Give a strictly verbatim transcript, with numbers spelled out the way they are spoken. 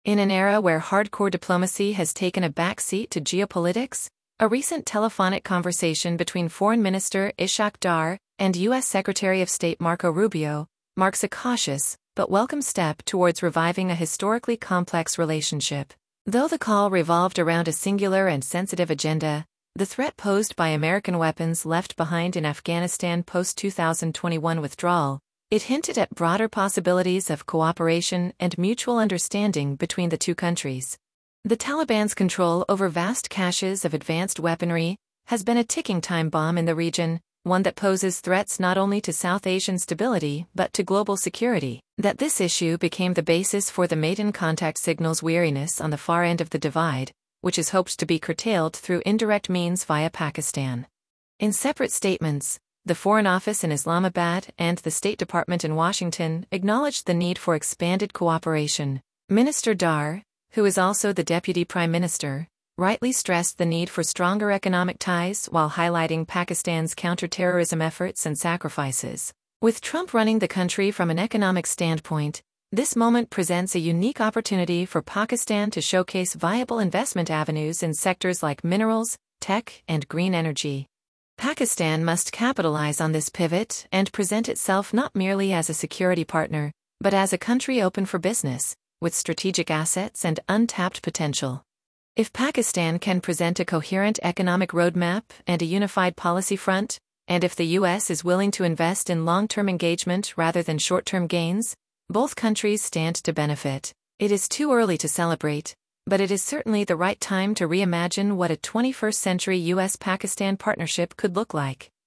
In an era where hardcore diplomacy has taken a backseat to geopolitics, a recent telephonic conversation between Foreign Minister Ishaq Dar and U S Secretary of State Marco Rubio marks a cautious but welcome step towards reviving a historically complex relationship. Though the call revolved around a singular and sensitive agenda, the threat posed by American weapons left behind in Afghanistan post two thousand twenty-one withdrawal, it hinted at broader possibilities of cooperation and mutual understanding between the two countries. The Taliban's control over vast caches of advanced weaponry has been a ticking time bomb in the region, one that poses threats not only to South Asian stability but to global security. That this issue became the basis for the maiden contact signals weariness on the far end of the divide, which is hoped to be curtailed through indirect means via Pakistan. In separate statements, the Foreign Office in Islamabad and the State Department in Washington acknowledged the need for expanded cooperation. Minister Dar, who is also the Deputy Prime Minister, rightly stressed the need for stronger economic ties while highlighting Pakistan's counterterrorism efforts and sacrifices. With Trump running the country from an economic standpoint, this moment presents a unique opportunity for Pakistan to showcase viable investment avenues in sectors like minerals, tech, and green energy. Pakistan must capitalize on this pivot and present itself not merely as a security partner, but as a country open for business, with strategic assets and untapped potential. If Pakistan can present a coherent economic roadmap and a unified policy front, and if the U S is willing to invest in long-term engagement rather than short-term gains, both countries stand to benefit. It is too early to celebrate, but it is certainly the right time to reimagine what a twenty-first century U S Pakistan partnership could look like.